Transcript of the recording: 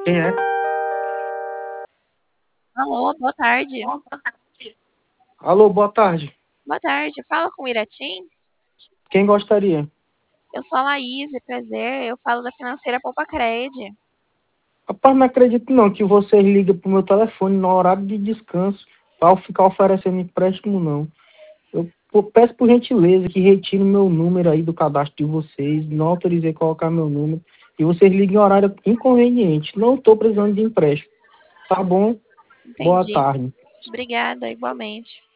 Quem é? Alô, boa tarde. Alô, boa tarde. Boa tarde. Fala com o Iratim. Quem gostaria? Eu sou a Laís, prazer. Eu falo da financeira Poupa Cred. Rapaz, não acredito não que vocês ligam pro meu telefone no horário de descanso para ficar oferecendo empréstimo, não. Eu peço por gentileza que retire meu número aí do cadastro de vocês. Não autorizei colocar meu número. E vocês liguem em horário inconveniente. Não estou precisando de empréstimo. Tá bom? Boa Entendi. tarde. Obrigada, igualmente.